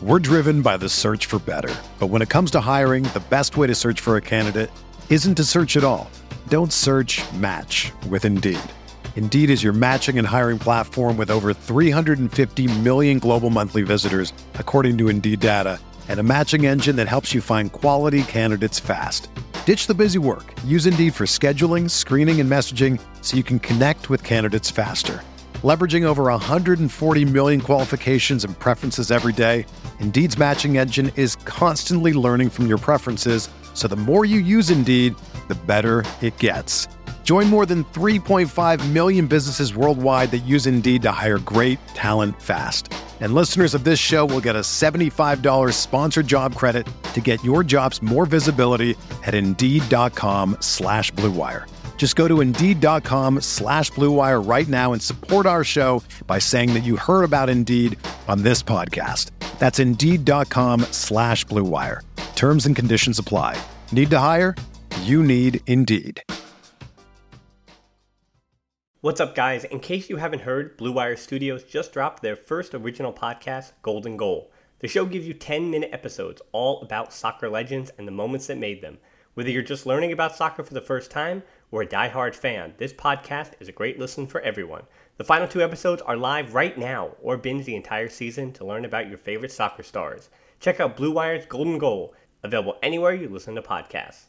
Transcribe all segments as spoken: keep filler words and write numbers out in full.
We're driven by the search for better. But when it comes to hiring, the best way to search for a candidate isn't to search at all. Don't search, match with Indeed. Indeed is your matching and hiring platform with over three hundred fifty million global monthly visitors, according to Indeed data, and a matching engine that helps you find quality candidates fast. Ditch the busy work. Use Indeed for scheduling, screening, and messaging so you can connect with candidates faster. Leveraging over one hundred forty million qualifications and preferences every day, Indeed's matching engine is constantly learning from your preferences, so the more you use Indeed, the better it gets. Join more than three point five million businesses worldwide that use Indeed to hire great talent fast. And listeners of this show will get a seventy-five dollars sponsored job credit to get your jobs more visibility at Indeed.com slash Blue Wire. Just go to Indeed.com slash Blue Wire right now and support our show by saying that you heard about Indeed on this podcast. That's Indeed.com slash Blue Wire. Terms and conditions apply. Need to hire? You need Indeed. What's up, guys? In case you haven't heard, Blue Wire Studios just dropped their first original podcast, Golden Goal. The show gives you ten-minute episodes all about soccer legends and the moments that made them. Whether you're just learning about soccer for the first time or a diehard fan, this podcast is a great listen for everyone. The final two episodes are live right now, or binge the entire season to learn about your favorite soccer stars. Check out Blue Wire's Golden Goal, available anywhere you listen to podcasts.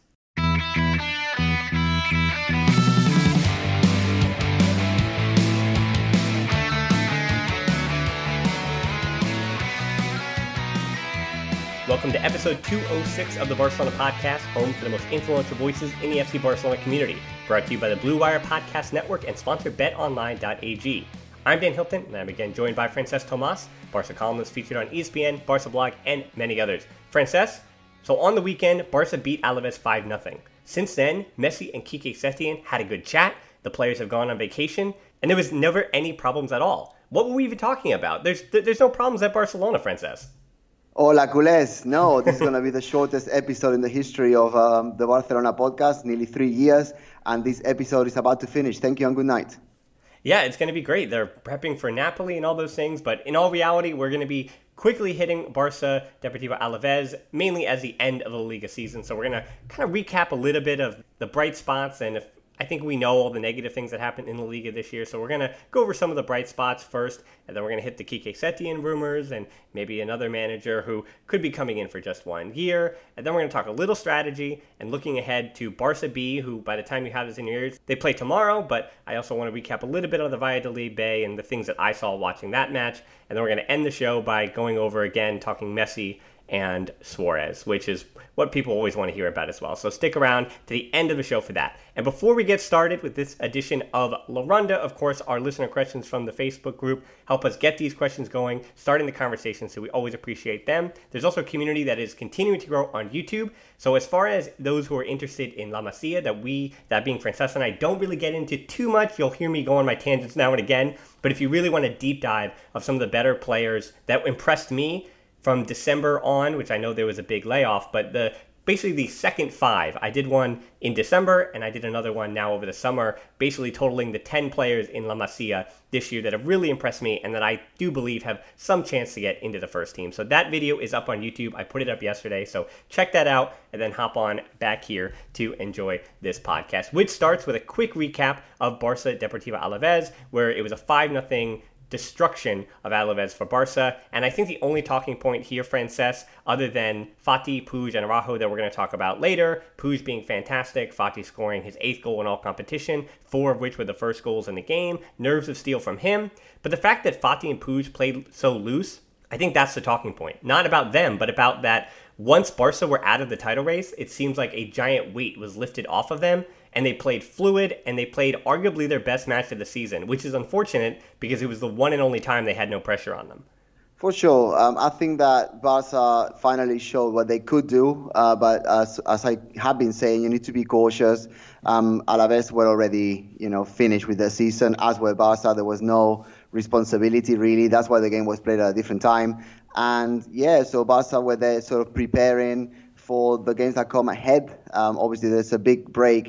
Welcome to episode two oh six of the Barcelona Podcast, home to the most influential voices in the F C Barcelona community. Brought to you by the Blue Wire Podcast Network and sponsored bet online dot a g. I'm Dan Hilton, and I'm again joined by Frances Tomas, Barca columnist featured on E S P N, Barca Blog, and many others. Frances, so on the weekend, Barca beat Alaves five nothing. Since then, Messi and Quique Setien had a good chat, the players have gone on vacation, and there was never any problems at all. What were we even talking about? There's there's no problems at Barcelona, Frances. Hola, culés. No, this is going to be the shortest episode in the history of um, the Barcelona podcast, nearly three years, and this episode is about to finish. Thank you and good night. Yeah, it's going to be great. They're prepping for Napoli and all those things, but in all reality, we're going to be quickly hitting Barca Deportivo Alaves, mainly as the end of the Liga season. So we're going to kind of recap a little bit of the bright spots, and if I think we know all the negative things that happened in the Liga this year, so we're going to go over some of the bright spots first, and then we're going to hit the Quique Setien rumors and maybe another manager who could be coming in for just one year, and then we're going to talk a little strategy and looking ahead to Barca B, who by the time you have this in your ears, they play tomorrow, but I also want to recap a little bit of the Valladolid Bay and the things that I saw watching that match, and then we're going to end the show by going over again, talking Messi and Suarez, which is what people always want to hear about as well. So stick around to the end of the show for that. And before we get started with this edition of La Ronda, of course, our listener questions from the Facebook group help us get these questions going, starting the conversation, so we always appreciate them. There's also a community that is continuing to grow on YouTube. So as far as those who are interested in La Masia, that we, that being Frances and I, don't really get into too much. You'll hear me go on my tangents now and again. But if you really want a deep dive of some of the better players that impressed me from December on, which I know there was a big layoff, but the basically the second five. I did one in December, and I did another one now over the summer, basically totaling the ten players in La Masia this year that have really impressed me and that I do believe have some chance to get into the first team. So that video is up on YouTube. I put it up yesterday, so check that out and then hop on back here to enjoy this podcast, which starts with a quick recap of Barca Deportivo Alaves, where it was a five nothing destruction of Alaves for Barca. And I think the only talking point here, Frances, other than Fati, Puig, and Araujo that we're going to talk about later, Puig being fantastic, Fati scoring his eighth goal in all competition, four of which were the first goals in the game, nerves of steel from him. But the fact that Fati and Puig played so loose, I think that's the talking point. Not about them, but about that once Barca were out of the title race, it seems like a giant weight was lifted off of them, and they played fluid, and they played arguably their best match of the season, which is unfortunate because it was the one and only time they had no pressure on them. For sure. Um, I think that Barca finally showed what they could do, uh, but as as I have been saying, you need to be cautious. Um, Alaves were already, you know, finished with the season, as were Barca. There was no responsibility, really. That's why the game was played at a different time. And, yeah, so Barca were there sort of preparing for the games that come ahead. Um, obviously, there's a big break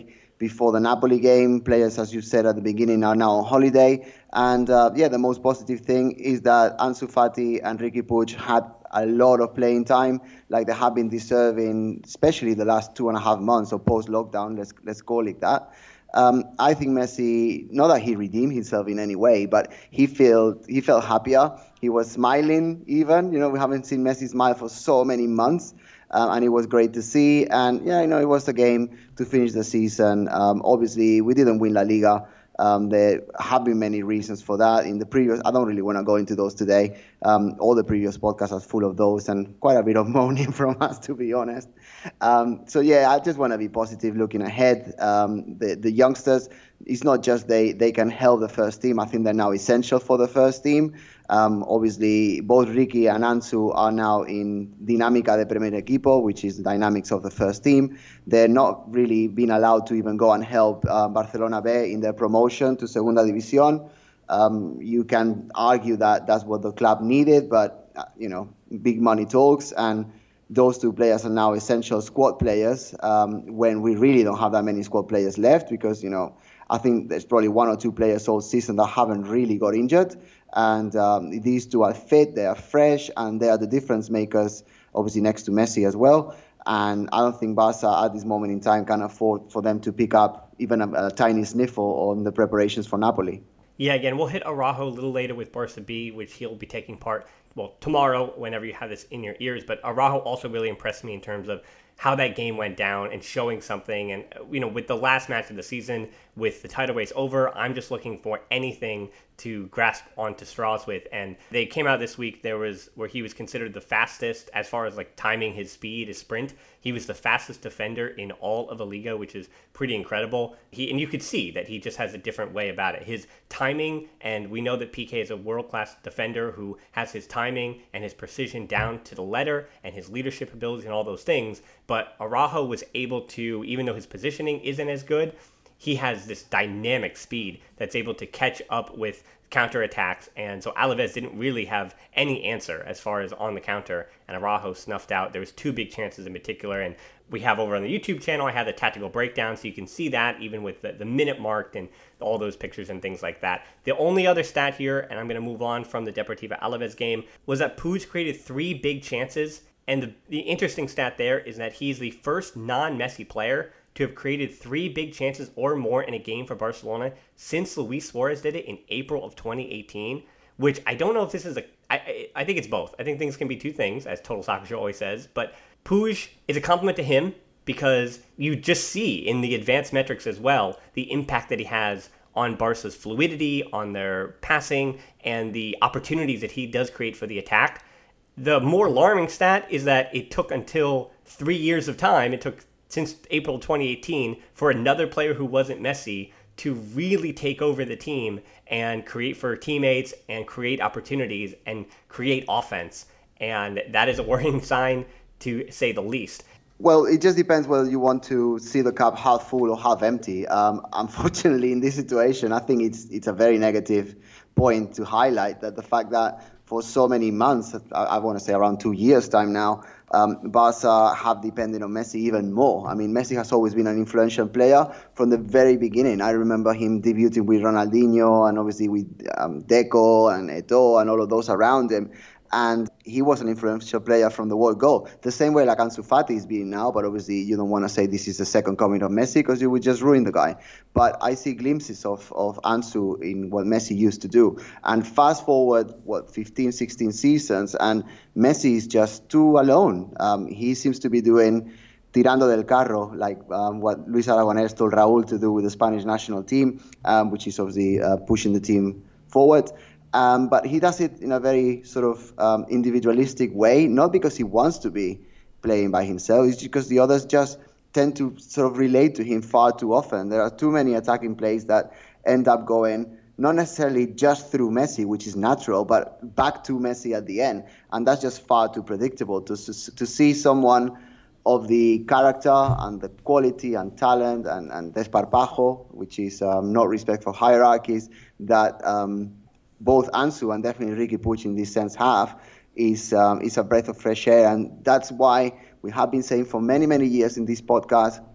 before the Napoli game. Players, as you said at the beginning, are now on holiday. And uh, yeah, the most positive thing is that Ansu Fati and Riqui Puig had a lot of playing time, like they have been deserving, especially the last two and a half months of post-lockdown, let's, let's call it that. Um, I think Messi, not that he redeemed himself in any way, but he felt he felt happier. He was smiling even. You know, we haven't seen Messi smile for so many months, um, and it was great to see. And yeah, you know, it was a game to finish the season. Um, obviously, we didn't win La Liga. Um, there have been many reasons for that. In the previous, I don't really want to go into those today. Um, all the previous podcasts are full of those and quite a bit of moaning from us, to be honest. Um, so yeah, I just want to be positive looking ahead. Um, the, the youngsters, it's not just they, they can help the first team. I think they're now essential for the first team. Um, obviously, both Riqui and Ansu are now in Dinámica de Primer Equipo, which is the dynamics of the first team. They're not really being allowed to even go and help uh, Barcelona B in their promotion to Segunda División. Um, you can argue that that's what the club needed, but, uh, you know, big money talks, and those two players are now essential squad players um, when we really don't have that many squad players left because, you know, I think there's probably one or two players all season that haven't really got injured. And um, these two are fit, they are fresh, and they are the difference makers, obviously next to Messi as well. And I don't think Barca at this moment in time can afford for them to pick up even a, a tiny sniffle on the preparations for Napoli. Yeah, again, we'll hit Araujo a little later with Barca B, which he'll be taking part, well, tomorrow, whenever you have this in your ears. But Araujo also really impressed me in terms of how that game went down and showing something. And, you know, with the last match of the season, with the title race over, I'm just looking for anything to grasp onto straws with. And they came out this week, there was where he was considered the fastest as far as like timing his speed, his sprint. He was the fastest defender in all of the Liga, which is pretty incredible. He and you could see that he just has a different way about it. His timing, and we know that P K is a world-class defender who has his timing and his precision down to the letter and his leadership abilities and all those things. But Araujo was able to, even though his positioning isn't as good, he has this dynamic speed that's able to catch up with counterattacks. And so Alaves didn't really have any answer as far as on the counter. And Araujo snuffed out. There was two big chances in particular. And we have over on the YouTube channel, I have the tactical breakdown. So you can see that even with the, the minute marked and all those pictures and things like that. The only other stat here, and I'm going to move on from the Deportivo Alaves game, was that Puig created three big chances. And the, the interesting stat there is that he's the first non-Messi player to have created three big chances or more in a game for Barcelona since Luis Suarez did it in April of twenty eighteen, which I don't know if this is a... I, I think it's both. I think things can be two things, as Total Soccer Show always says, but Puig is a compliment to him because you just see in the advanced metrics as well the impact that he has on Barca's fluidity, on their passing, and the opportunities that he does create for the attack. The more alarming stat is that it took until three years of time, it took since April twenty eighteen, for another player who wasn't Messi to really take over the team and create for teammates and create opportunities and create offense. And that is a worrying sign, to say the least. Well, it just depends whether you want to see the cup half full or half empty. Um, unfortunately, in this situation, I think it's it's a very negative point to highlight, that the fact that for so many months, I, I want to say around two years time now, um, Barca have depended on Messi even more. I mean, Messi has always been an influential player from the very beginning. I remember him debuting with Ronaldinho and obviously with um, Deco and Eto'o and all of those around him. And he was an influential player from the word go. The same way like Ansu Fati is being now, but obviously you don't want to say this is the second coming of Messi because you would just ruin the guy. But I see glimpses of, of Ansu in what Messi used to do. And fast forward, what, fifteen, sixteen seasons, and Messi is just too alone. Um, he seems to be doing tirando del carro, like um, what Luis Aragonés told Raúl to do with the Spanish national team, um, which is obviously uh, pushing the team forward. Um, but he does it in a very sort of um, individualistic way, not because he wants to be playing by himself, it's because the others just tend to sort of relate to him far too often. There are too many attacking plays that end up going not necessarily just through Messi, which is natural, but back to Messi at the end. And that's just far too predictable to, to see someone of the character and the quality and talent and, and desparpajo, which is um, not respect for hierarchies, that... Um, both Ansu and definitely Riqui Puig in this sense have, is um, is a breath of fresh air. And that's why we have been saying for many, many years in this podcast,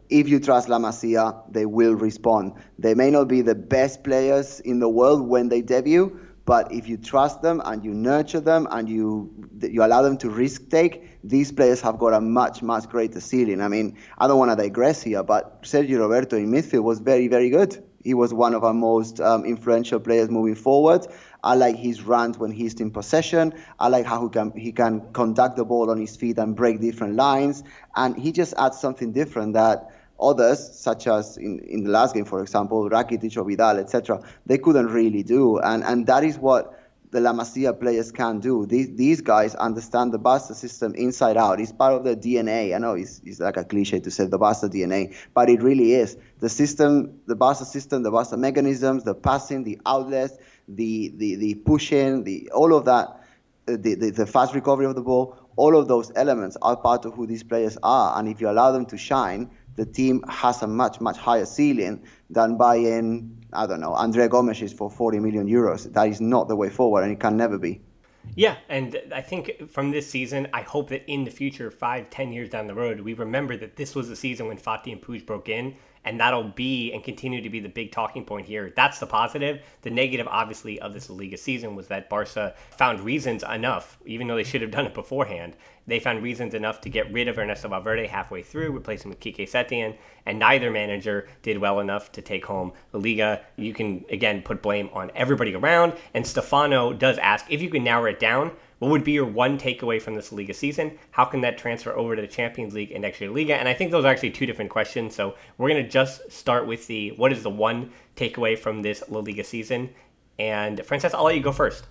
if you trust La Masia, they will respond. They may not be the best players in the world when they debut, but if you trust them and you nurture them and you you allow them to risk take, these players have got a much, much greater ceiling. I mean, I don't want to digress here, but Sergio Roberto in midfield was very, very good. He was one of our most um, influential players moving forward. I like his runs when he's in possession. I like how he can he can conduct the ball on his feet and break different lines. And he just adds something different that others, such as in, in the last game, for example, Rakitic or Vidal, et cetera, they couldn't really do. And and that is what the La Masia players can do. These these guys understand the Barca system inside out. It's part of their D N A. I know it's, it's like a cliche to say the Barca D N A, but it really is. The system, the Barca system, the Barca mechanisms, the passing, the outlets, the the, the pushing, the all of that, the, the, the fast recovery of the ball, all of those elements are part of who these players are. And if you allow them to shine, the team has a much, much higher ceiling than buying, I don't know, Andre Gomes for forty million euros. That is not the way forward, and it can never be. Yeah, and I think from this season, I hope that in the future, five, ten years down the road, we remember that this was the season when Fati and Puig broke in, and that'll be and continue to be the big talking point here. That's the positive. The negative, obviously, of this La Liga season was that Barca found reasons enough, even though they should have done it beforehand. They found reasons enough to get rid of Ernesto Valverde halfway through, replace him with Quique Setien, and neither manager did well enough to take home La Liga. You can, again, put blame on everybody around, and Stefano does ask, if you can narrow it down, what would be your one takeaway from this La Liga season? How can that transfer over to the Champions League and next year Liga? And I think those are actually two different questions. So we're going to just start with the what is the one takeaway from this La Liga season? And Frances, I'll let you go first.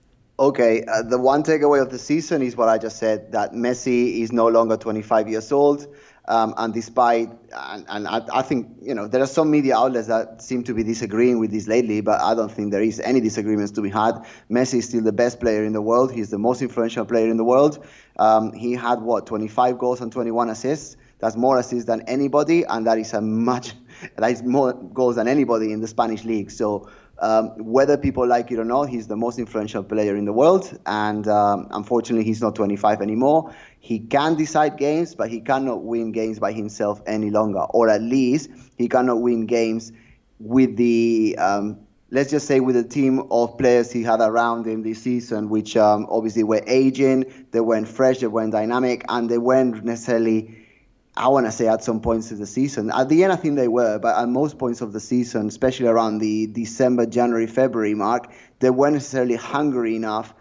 Okay, uh, the one takeaway of the season is what I just said, that Messi is no longer twenty-five years old. Um, and despite, and, and I, I think, you know, there are some media outlets that seem to be disagreeing with this lately, but I don't think there is any disagreements to be had. Messi is still the best player in the world. He's the most influential player in the world. Um, he had, what, twenty-five goals and twenty-one assists. That's more assists than anybody, and that is a much, that is more goals than anybody in the Spanish league. So um, whether people like it or not, he's the most influential player in the world, and um, unfortunately, he's not twenty-five anymore. He can decide games, but he cannot win games by himself any longer, or at least he cannot win games with the, um, let's just say, with the team of players he had around him this season, which um, obviously were aging, they weren't fresh, they weren't dynamic, and they weren't necessarily, I want to say, at some points of the season. At the end, I think they were, but at most points of the season, especially around the December, January, February mark, they weren't necessarily hungry enough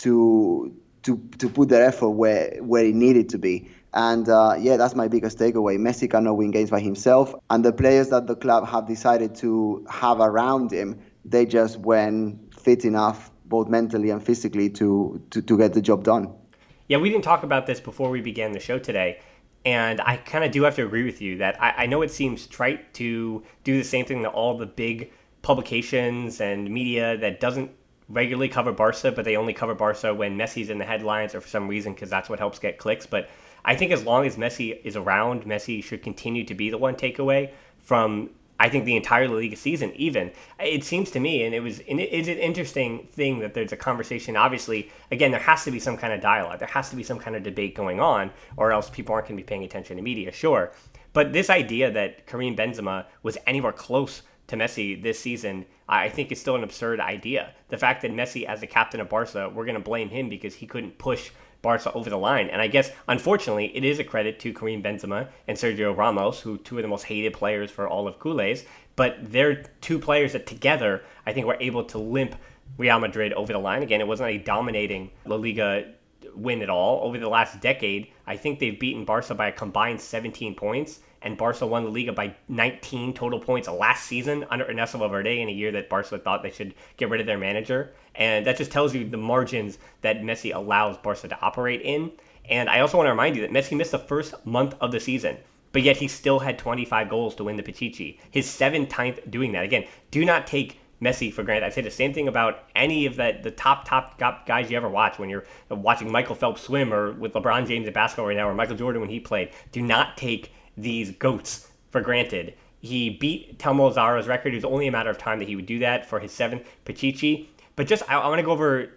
to to to put their effort where where it needed to be. And uh, yeah, that's my biggest takeaway. Messi cannot win games by himself, and the players that the club have decided to have around him, they just weren't fit enough, both mentally and physically, to to, to get the job done. Yeah, we didn't talk about this before we began the show today. And I kind of do have to agree with you that I, I know it seems trite to do the same thing that all the big publications and media that doesn't regularly cover Barca, but they only cover Barca when Messi's in the headlines or for some reason because that's what helps get clicks. But I think as long as Messi is around, Messi should continue to be the one takeaway from, I think, the entire La Liga season even. It seems to me, and it was it is an interesting thing that there's a conversation. Obviously, again, there has to be some kind of dialogue. There has to be some kind of debate going on, or else people aren't going to be paying attention to media, sure. But this idea that Karim Benzema was anywhere close to Messi this season, I think is still an absurd idea. The fact that Messi, as the captain of Barca, we're going to blame him because he couldn't push Barca over the line. And I guess, unfortunately, it is a credit to Karim Benzema and Sergio Ramos, who two of the most hated players for all of Culés. But they're two players that together, I think, were able to limp Real Madrid over the line. Again, it wasn't a dominating La Liga win at all. Over the last decade, I think they've beaten Barca by a combined seventeen points. And Barca won La Liga by nineteen total points last season under Ernesto Valverde in a year that Barca thought they should get rid of their manager. And that just tells you the margins that Messi allows Barca to operate in. And I also want to remind you that Messi missed the first month of the season, but yet he still had twenty-five goals to win the Pichichi. His seventeenth doing that. Again, do not take Messi for granted. I say the same thing about any of the, the top, top, top guys you ever watch when you're watching Michael Phelps swim, or with LeBron James at basketball right now, or Michael Jordan when he played. Do not take these GOATs for granted. He beat Telmo Zarra's record. It was only a matter of time that he would do that for his seventh Pichichi. But just, I, I want to go over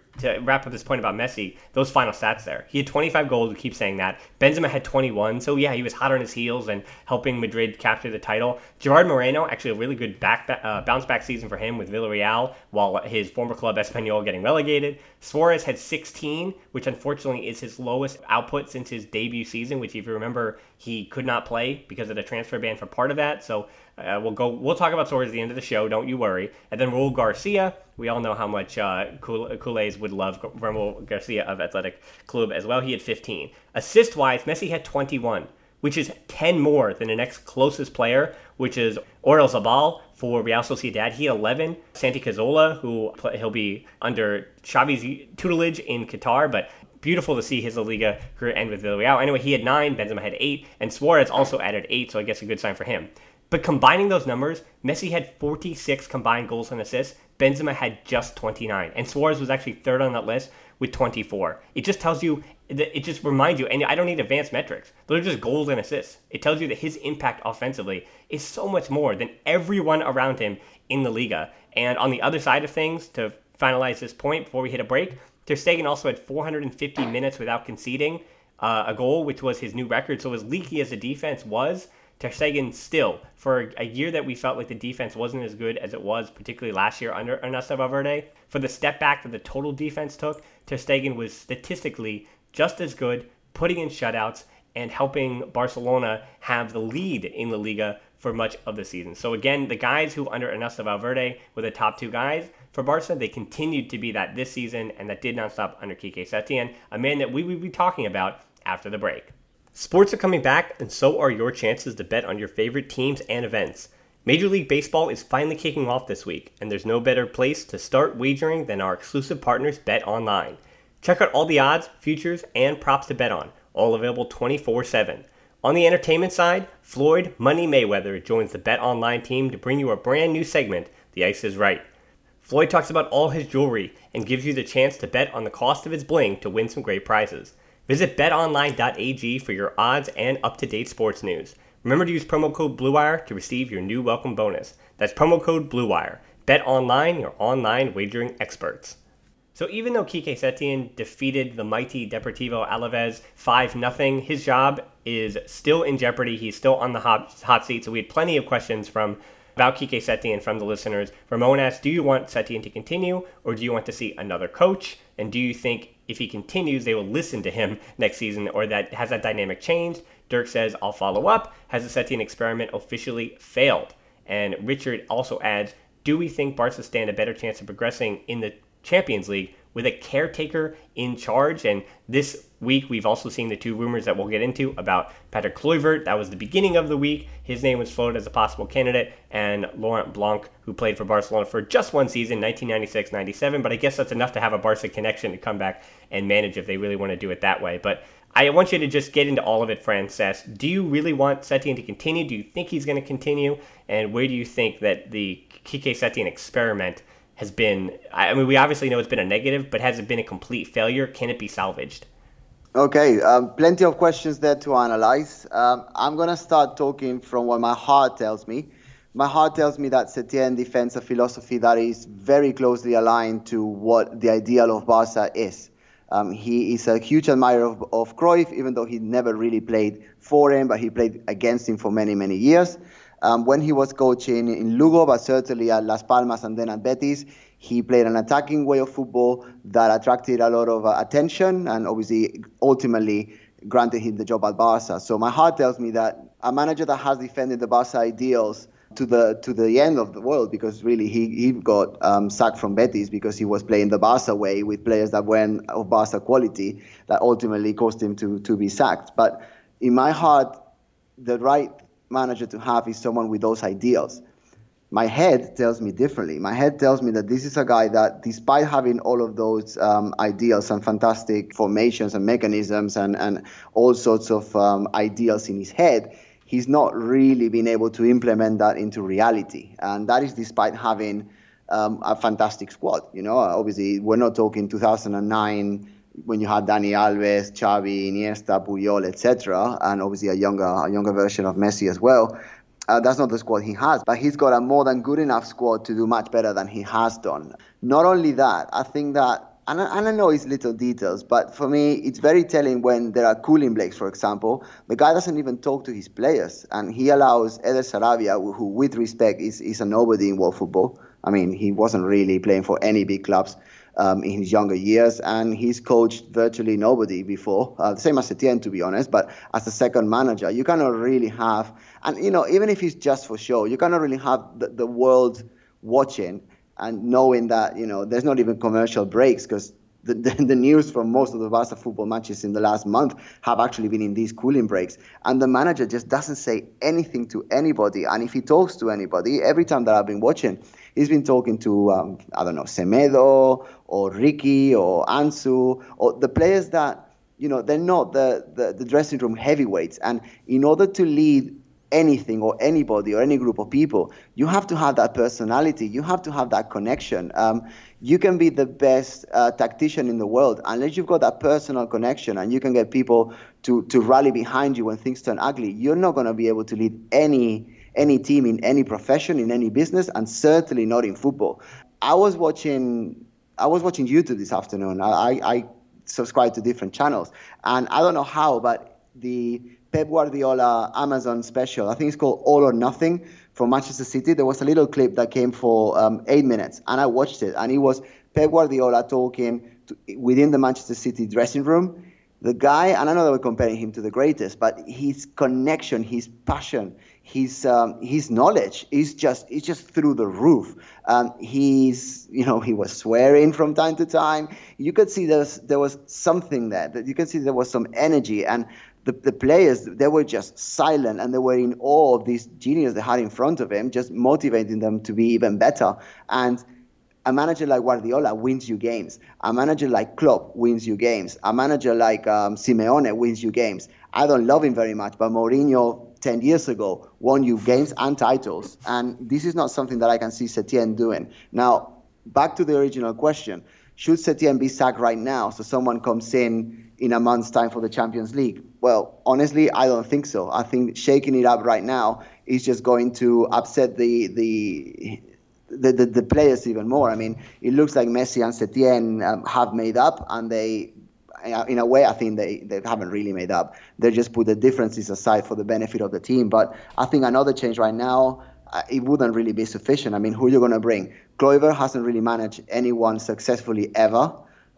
to wrap up this point about Messi, those final stats there. He had twenty-five goals, we keep saying that. Benzema had twenty-one, so yeah, he was hot on his heels and helping Madrid capture the title. Gerard Moreno, actually a really good back, uh, bounce-back season for him with Villarreal, while his former club Espanyol getting relegated. Suarez had sixteen, which unfortunately is his lowest output since his debut season, which if you remember, he could not play because of the transfer ban for part of that, so uh, we'll go. We'll talk about Suarez at the end of the show, don't you worry. And then Raul Garcia, we all know how much uh, Culés would love Raul Garcia of Athletic Club as well. He had fifteen. Assist-wise, Messi had twenty-one, which is ten more than the next closest player, which is Oyarzabal for Real Sociedad. He had eleven. Santi Cazorla, who he'll be under Xavi's tutelage in Qatar, but beautiful to see his La Liga career end with Villarreal. Anyway, he had nine, Benzema had eight, and Suarez also added eight, so I guess a good sign for him. But combining those numbers, Messi had forty-six combined goals and assists. Benzema had just twenty-nine. And Suarez was actually third on that list with twenty-four. It just tells you, it just reminds you, and I don't need advanced metrics. Those are just goals and assists. It tells you that his impact offensively is so much more than everyone around him in the Liga. And on the other side of things, to finalize this point before we hit a break, Ter Stegen also had four hundred fifty minutes without conceding uh, a goal, which was his new record. So as leaky as the defense was, Ter Stegen still, for a year that we felt like the defense wasn't as good as it was, particularly last year under Ernesto Valverde, for the step back that the total defense took, Ter Stegen was statistically just as good, putting in shutouts and helping Barcelona have the lead in La Liga for much of the season. So again, the guys who under Ernesto Valverde were the top two guys for Barca, they continued to be that this season, and that did not stop under Quique Setien, a man that we will be talking about after the break. Sports are coming back, and so are your chances to bet on your favorite teams and events. Major League Baseball is finally kicking off this week, and there's no better place to start wagering than our exclusive partners, BetOnline. Check out all the odds, futures, and props to bet on, all available twenty-four seven. On the entertainment side, Floyd Money Mayweather joins the BetOnline team to bring you a brand new segment, The Ice is Right. Floyd talks about all his jewelry and gives you the chance to bet on the cost of his bling to win some great prizes. Visit bet online dot a g for your odds and up-to-date sports news. Remember to use promo code BlueWire to receive your new welcome bonus. That's promo code BlueWire. BetOnline, your online wagering experts. So even though Quique Setien defeated the mighty Deportivo Alaves five nothing, his job is still in jeopardy. He's still on the hot, hot seat. So we had plenty of questions from about Quique Setien from the listeners. Ramon asked, do you want Setien to continue, or do you want to see another coach? And do you think if he continues, they will listen to him next season, or that has that dynamic changed? Dirk says, I'll follow up. Has the Setien experiment officially failed? And Richard also adds, do we think Barca stand a better chance of progressing in the Champions League with a caretaker in charge? And this week, we've also seen the two rumors that we'll get into about Patrick Kluivert. That was the beginning of the week. His name was floated as a possible candidate, and Laurent Blanc, who played for Barcelona for just one season, nineteen ninety-six ninety-seven. But I guess that's enough to have a Barca connection to come back and manage if they really want to do it that way. But I want you to just get into all of it, Frances. Do you really want Setien to continue? Do you think he's going to continue? And where do you think that the Quique Setien experiment has been? I mean, we obviously know it's been a negative, but has it been a complete failure? Can it be salvaged? Okay, um, plenty of questions there to analyze. Um, I'm going to start talking from what my heart tells me. My heart tells me that Setien defends a philosophy that is very closely aligned to what the ideal of Barca is. Um, he is a huge admirer of, of Cruyff, even though he never really played for him, but he played against him for many, many years. Um, when he was coaching in Lugo, but certainly at Las Palmas and then at Betis, he played an attacking way of football that attracted a lot of uh, attention and obviously ultimately granted him the job at Barca. So my heart tells me that a manager that has defended the Barca ideals to the to the end of the world, because really he, he got um, sacked from Betis because he was playing the Barca way with players that weren't of Barca quality, that ultimately caused him to, to be sacked. But in my heart, the right manager to have is someone with those ideals. My head tells me differently. My head tells me that this is a guy that, despite having all of those um, ideals and fantastic formations and mechanisms and, and all sorts of um, ideals in his head, he's not really been able to implement that into reality. And that is despite having um, a fantastic squad. You know, obviously, we're not talking two thousand nine when you had Dani Alves, Xavi, Iniesta, Puyol, et cetera, and obviously a younger, a younger version of Messi as well. Uh, that's not the squad he has, but he's got a more than good enough squad to do much better than he has done. Not only that, I think that And I, and I know it's little details, but for me, it's very telling when there are cooling breaks, for example. The guy doesn't even talk to his players, and he allows Eder Sarabia, who, with respect, is, is a nobody in world football. I mean, he wasn't really playing for any big clubs um, in his younger years, and he's coached virtually nobody before, uh, the same as Setien, to be honest, but as a second manager, you cannot really have, and, you know, even if it's just for show, you cannot really have the, the world watching and knowing that, you know, there's not even commercial breaks, because the, the, the news from most of the Barca football matches in the last month have actually been in these cooling breaks. And the manager just doesn't say anything to anybody. And if he talks to anybody, every time that I've been watching, he's been talking to, um, I don't know, Semedo or Ricky or Ansu, or the players that, you know, they're not the, the, the dressing room heavyweights. And in order to lead anything or anybody or any group of people, you have to have that personality. You have to have that connection. Um, you can be the best uh, tactician in the world unless you've got that personal connection and you can get people to, to rally behind you when things turn ugly. You're not going to be able to lead any any team in any profession, in any business, and certainly not in football. I was watching I was watching YouTube this afternoon. I, I, I subscribe to different channels, and I don't know how, but the Pep Guardiola Amazon special, I think it's called All or Nothing, from Manchester City. There was a little clip that came for um, eight minutes, and I watched it. And it was Pep Guardiola talking to, within the Manchester City dressing room. The guy, and I know that we're comparing him to the greatest, but his connection, his passion, his um, his knowledge is just it's just through the roof. Um, he's you know he was swearing from time to time. You could see there was, there was something there. That you could see there was some energy, and the the players, they were just silent and they were in awe of this genius they had in front of him, just motivating them to be even better. And a manager like Guardiola wins you games. A manager like Klopp wins you games. A manager like um, Simeone wins you games. I don't love him very much, but Mourinho ten years ago won you games and titles. And this is not something that I can see Setien doing. Now, back to the original question. Should Setien be sacked right now so someone comes in in a month's time for the Champions League? Well, honestly, I don't think so. I think shaking it up right now is just going to upset the the The, the, the players even more. I mean, it looks like Messi and Setien um, have made up, and they, in a way, I think they, they haven't really made up. They just put the differences aside for the benefit of the team. But I think another change right now, uh, it wouldn't really be sufficient. I mean, who are you going to bring? Kluivert hasn't really managed anyone successfully ever.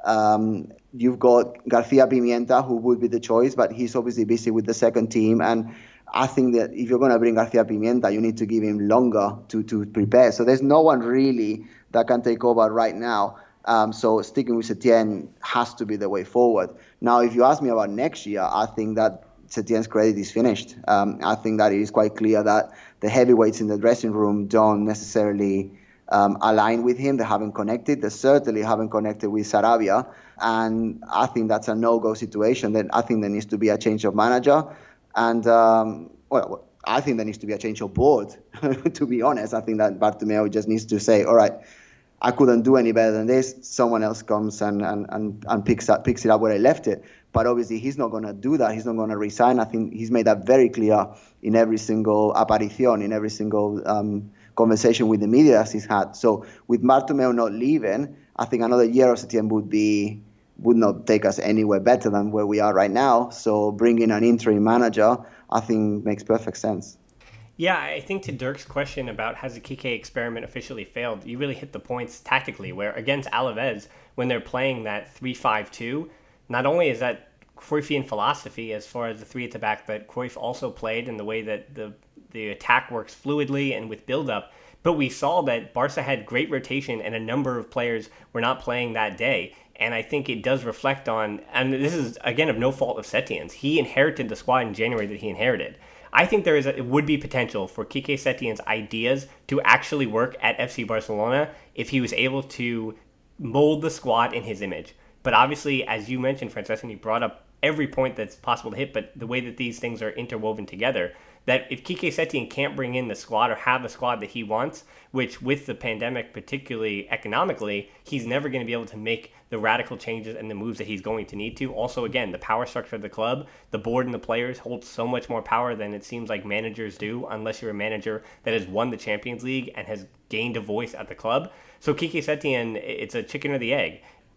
Um, you've got Garcia Pimienta, who would be the choice, but he's obviously busy with the second team. And I think that if you're going to bring Garcia Pimienta, you need to give him longer to, to prepare. So there's no one really that can take over right now. Um, so sticking with Setien has to be the way forward. Now, if you ask me about next year, I think that Setien's credit is finished. Um, I think that it is quite clear that the heavyweights in the dressing room don't necessarily um, align with him. They haven't connected. They certainly haven't connected with Sarabia. And I think that's a no-go situation. Then I think there needs to be a change of manager. And, um, well, I think there needs to be a change of board, to be honest. I think that Bartomeu just needs to say, all right, I couldn't do any better than this. Someone else comes and, and, and, and picks, up, picks it up where I left it. But obviously, he's not going to do that. He's not going to resign. I think he's made that very clear in every single aparición, in every single um, conversation with the media as he's had. So with Bartomeu not leaving, I think another year of Setien would be... would not take us anywhere better than where we are right now. So bringing an interim manager, I think, makes perfect sense. Yeah, I think to Dirk's question about has the Kike experiment officially failed, you really hit the points tactically, where against Alaves, when they're playing that three five two, not only is that Cruyffian philosophy as far as the three at the back that Cruyff also played in the way that the, the attack works fluidly and with build-up, but we saw that Barca had great rotation and a number of players were not playing that day. And I think it does reflect on, and this is, again, of no fault of Setien's. He inherited the squad in January that he inherited. I think there is a, it would be potential for Quique Setien's ideas to actually work at F C Barcelona if he was able to mold the squad in his image. But obviously, as you mentioned, Francesco, and you brought up every point that's possible to hit, but the way that these things are interwoven together, that if Quique Setien can't bring in the squad or have the squad that he wants, which with the pandemic, particularly economically, he's never going to be able to make the radical changes and the moves that he's going to need to. Also, again, the power structure of the club, the board and the players hold so much more power than it seems like managers do, unless you're a manager that has won the Champions League and has gained a voice at the club. So Quique Setien, it's a chicken or the egg.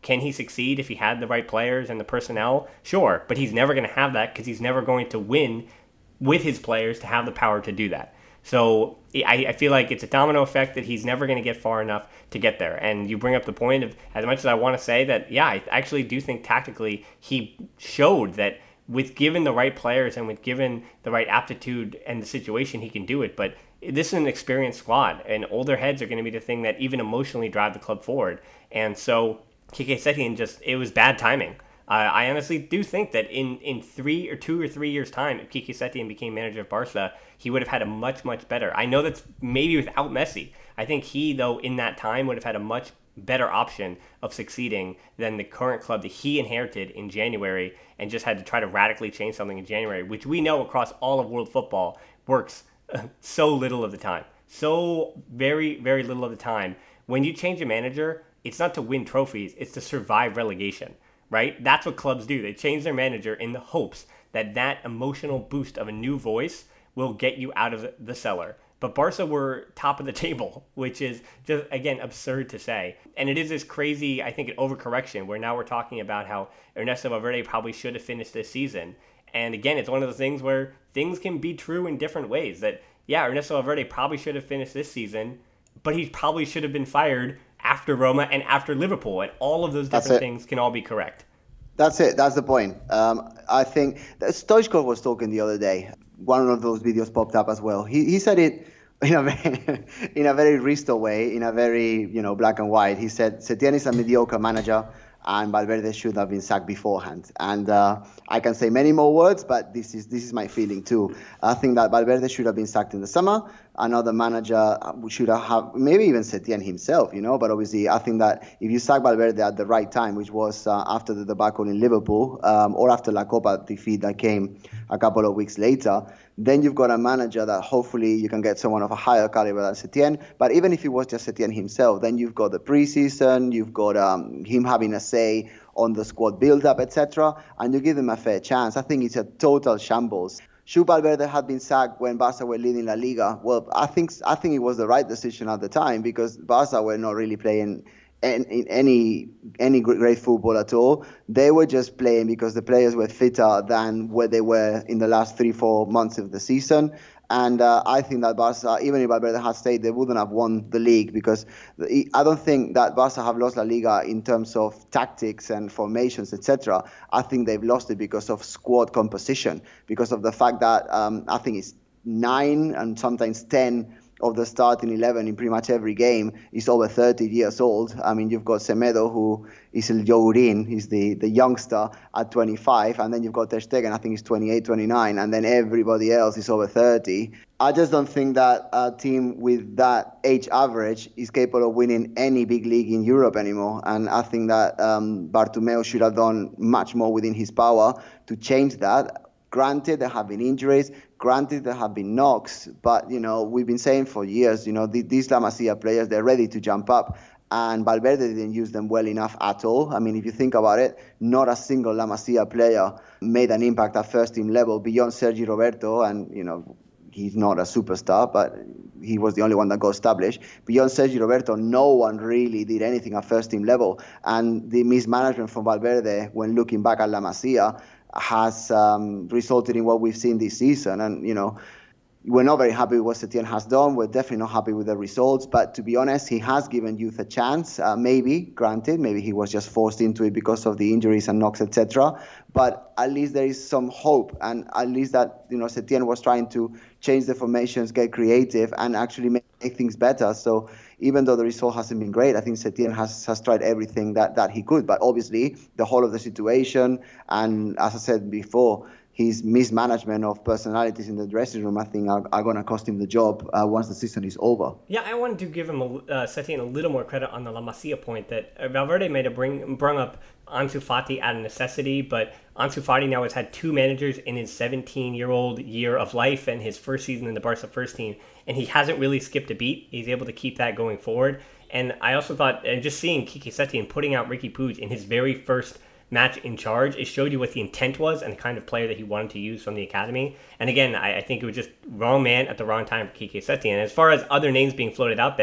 Can he succeed if he had the right players and the personnel? Sure, but he's never going to have that because he's never going to win with his players to have the power to do that. So I, I feel like it's a domino effect that he's never going to get far enough to get there. And you bring up the point of, as much as I want to say that, yeah, I actually do think tactically he showed that with given the right players and with given the right aptitude and the situation, he can do it. But this is an experienced squad, and older heads are going to be the thing that even emotionally drive the club forward. And so Quique Setien just, it was bad timing. Uh, I honestly do think that in, in three or two or three years' time, if Quique Setien became manager of Barca, he would have had a much, much better. I know that's maybe without Messi. I think he, though, in that time would have had a much better option of succeeding than the current club that he inherited in January and just had to try to radically change something in January, which we know across all of world football works so little of the time. So very, very little of the time. When you change a manager, it's not to win trophies, it's to survive relegation, right? That's what clubs do. They change their manager in the hopes that that emotional boost of a new voice will get you out of the cellar. But Barca were top of the table, which is just, again, absurd to say. And it is this crazy, I think, an overcorrection where now we're talking about how Ernesto Valverde probably should have finished this season. And again, it's one of those things where things can be true in different ways. That, yeah, Ernesto Valverde probably should have finished this season, but he probably should have been fired after Roma and after Liverpool. And all of those different things can all be correct. That's it. That's the point. Um, I think Stoichkov was talking the other day. One of those videos popped up as well. He he said it in a very, in a very Risto way, in a very, you know, black and white. He said Setien is a mediocre manager and Valverde should have been sacked beforehand. And uh, I can say many more words, but this is this is my feeling too. I think that Valverde should have been sacked in the summer. Another manager should have, maybe even Setien himself, you know. But obviously, I think that if you sack Valverde at the right time, which was uh, after the debacle in Liverpool, um, or after La Copa defeat that came a couple of weeks later, then you've got a manager that hopefully you can get someone of a higher caliber than Setien. But even if it was just Setien himself, then you've got the preseason, you've got um, him having a say on the squad build-up, et cetera, and you give him a fair chance. I think it's a total shambles. Should Valverde have been sacked when Barca were leading La Liga? Well, I think I think it was the right decision at the time because Barca were not really playing in, in any any great football at all. They were just playing because the players were fitter than where they were in the last three, four months of the season. And uh, I think that Barca, even if Valverde had stayed, they wouldn't have won the league because the, I don't think that Barca have lost La Liga in terms of tactics and formations, et cetera. I think they've lost it because of squad composition, because of the fact that um, I think it's nine and sometimes ten of the starting eleven in pretty much every game is over thirty years old. I mean, you've got Semedo, who is El Jourin, he's the, the youngster at twenty-five, and then you've got Ter Stegen, I think he's twenty-eight, twenty-nine, and then everybody else is over thirty. I just don't think that a team with that age average is capable of winning any big league in Europe anymore. And I think that um, Bartomeu should have done much more within his power to change that. Granted, there have been injuries. Granted, there have been knocks. But, you know, we've been saying for years, you know, the, these La Masia players, they're ready to jump up. And Valverde didn't use them well enough at all. I mean, if you think about it, not a single La Masia player made an impact at first team level beyond Sergi Roberto. And, you know, he's not a superstar, but he was the only one that got established. Beyond Sergi Roberto, no one really did anything at first team level. And the mismanagement from Valverde, when looking back at La Masia, has um, resulted in what we've seen this season. And, you know, we're not very happy with what Setien has done. We're definitely not happy with the results. But to be honest, he has given youth a chance. Uh, maybe, granted, maybe he was just forced into it because of the injuries and knocks, et cetera. But at least there is some hope. And at least that, you know, Setien was trying to change the formations, get creative, and actually make things better. So even though the result hasn't been great, I think Setien has, has tried everything that, that he could. But obviously, the whole of the situation, and as I said before, his mismanagement of personalities in the dressing room, I think, are, are going to cost him the job uh, once the season is over. Yeah, I wanted to give him a, uh, Setien a little more credit on the La Masia point that Valverde made a bring bring up Ansu Fati out of necessity, but Ansu Fati now has had two managers in his seventeen-year-old year of life and his first season in the Barca first team, and he hasn't really skipped a beat. He's able to keep that going forward. And I also thought, and just seeing Quique Setien putting out Riqui Puig in his very first match in charge, it showed you what the intent was and the kind of player that he wanted to use from the academy. And again, I, I think it was just wrong man at the wrong time for Quique Setien. As far as other names being floated out there,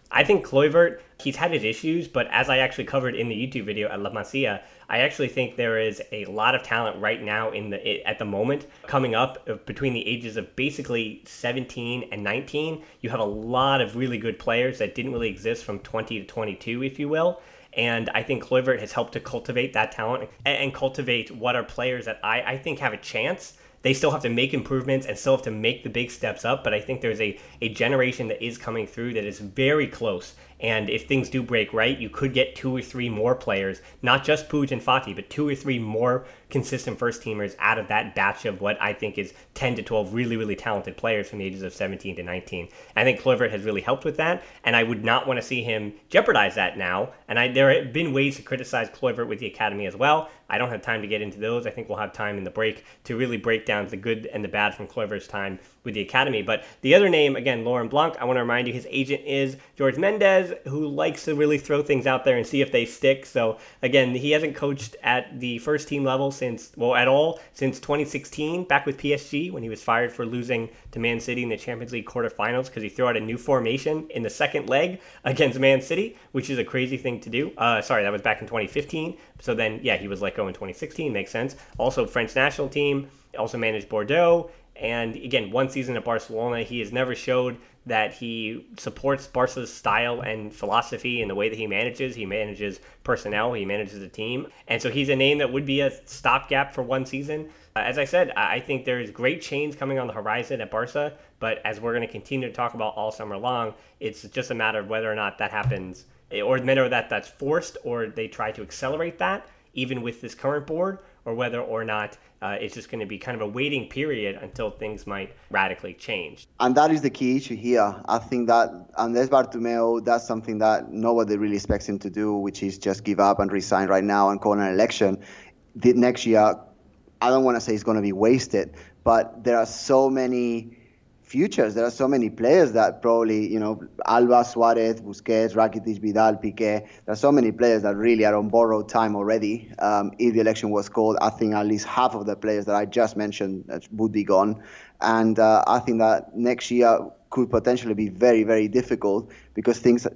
I think Kluivert, he's had his issues, but as I actually covered in the YouTube video at La Masia, I actually think there is a lot of talent right now in the at the moment coming up between the ages of basically seventeen and nineteen. You have a lot of really good players that didn't really exist from twenty to twenty-two, if you will. And I think Kluivert has helped to cultivate that talent and cultivate what are players that I, I think have a chance. They still have to make improvements and still have to make the big steps up, but I think there's a, a generation that is coming through that is very close. And if things do break right, you could get two or three more players, not just Puig and Fati, but two or three more consistent first-teamers out of that batch of what I think is ten to twelve really, really talented players from the ages of seventeen to nineteen. I think Kluivert has really helped with that, and I would not want to see him jeopardize that now. And I, there have been ways to criticize Kluivert with the academy as well. I don't have time to get into those. I think we'll have time in the break to really break down the good and the bad from Kluivert's time with the academy. But the other name, again, Laurent Blanc, I want to remind you, his agent is George Mendes, who likes to really throw things out there and see if they stick. So, again, he hasn't coached at the first team level since, well, at all, since twenty sixteen, back with P S G, when he was fired for losing to Man City in the Champions League quarterfinals because he threw out a new formation in the second leg against Man City, which is a crazy thing to do. Uh, sorry, that was back in twenty fifteen. So then, yeah, he was let go in twenty sixteen, makes sense. Also, French national team, also managed Bordeaux. And again, one season at Barcelona, he has never showed that he supports Barca's style and philosophy in the way that he manages. He manages personnel, he manages the team. And so he's a name that would be a stopgap for one season. Uh, as I said, I think there's great change coming on the horizon at Barca, but as we're going to continue to talk about all summer long, it's just a matter of whether or not that happens, or whether that that's forced, or they try to accelerate that, even with this current board, or whether or not uh, it's just going to be kind of a waiting period until things might radically change. And that is the key issue here. I think that unless Bartomeu does something that nobody really expects him to do, which is just give up and resign right now and call an election, the next year, I don't want to say it's going to be wasted, but there are so many futures. There are so many players that probably, you know, Alba, Suarez, Busquets, Rakitic, Vidal, Piqué. There are so many players that really are on borrowed time already. Um, if the election was called, I think at least half of the players that I just mentioned would be gone. And uh, I think that next year could potentially be very, very difficult because things,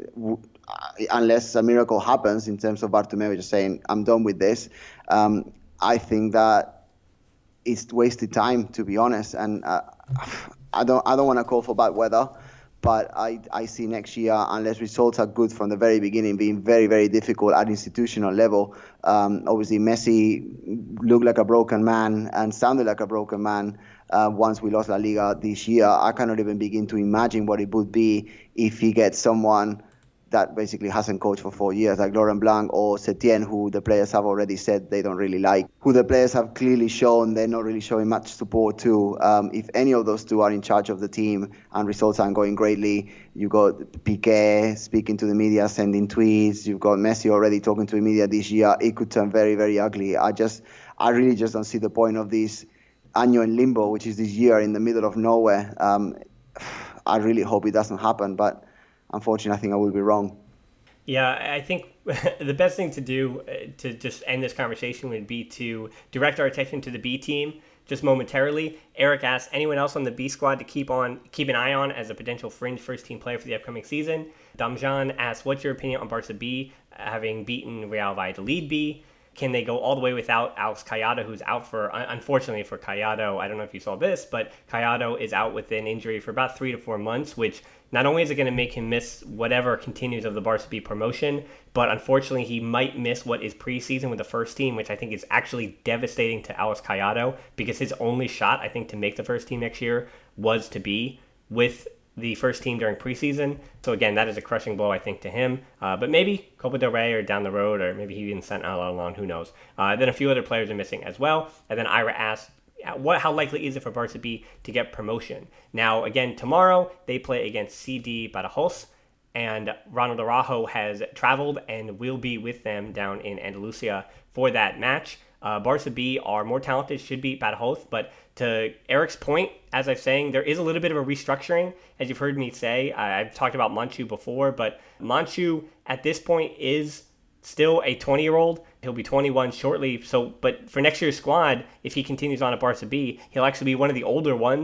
unless a miracle happens in terms of Bartomeu just saying, I'm done with this, um, I think that it's wasted time, to be honest. And uh, I don't I don't want to call for bad weather, but I, I see next year, unless results are good from the very beginning, being very, very difficult at institutional level. Um, obviously, Messi looked like a broken man and sounded like a broken man uh, once we lost La Liga this year. I cannot even begin to imagine what it would be if he gets someone that basically hasn't coached for four years, like Laurent Blanc or Setien, who the players have already said they don't really like, who the players have clearly shown they're not really showing much support to. Um, if any of those two are in charge of the team and results aren't going greatly, you got Piqué speaking to the media, sending tweets, you've got Messi already talking to the media this year, it could turn very, very ugly. I just, I really just don't see the point of this Año en Limbo, which is this year in the middle of nowhere. Um, I really hope it doesn't happen, but unfortunately, I think I will be wrong. Yeah, I think the best thing to do to just end this conversation would be to direct our attention to the B team just momentarily. Eric asked anyone else on the B squad to keep on keep an eye on as a potential fringe first team player for the upcoming season. Damjan asked, what's your opinion on Barca B having beaten Real Valladolid B? Can they go all the way without Alex Collado, who's out for, unfortunately for Collado, I don't know if you saw this, but Collado is out with an injury for about three to four months, which not only is it going to make him miss whatever continues of the Barca B promotion, but unfortunately he might miss what is preseason with the first team, which I think is actually devastating to Alex Collado because his only shot, I think, to make the first team next year was to be with the first team during preseason. So again, that is a crushing blow, I think, to him. Uh, but maybe Copa del Rey or down the road, or maybe he even sent out alone, who knows. Uh, then a few other players are missing as well. And then Ira asked, what, how likely is it for Barca B to get promotion? Now, again, tomorrow they play against C D Badajoz, and Ronald Araujo has traveled and will be with them down in Andalusia for that match. Uh, Barca B are more talented, should beat Badajoz, but to Eric's point, as I'm saying, there is a little bit of a restructuring, as you've heard me say. I, I've talked about Manchu before, but Manchu at this point is still a twenty-year-old. He'll be twenty-one shortly. So, but for next year's squad, if he continues on at Barca B, he'll actually be one of the older ones.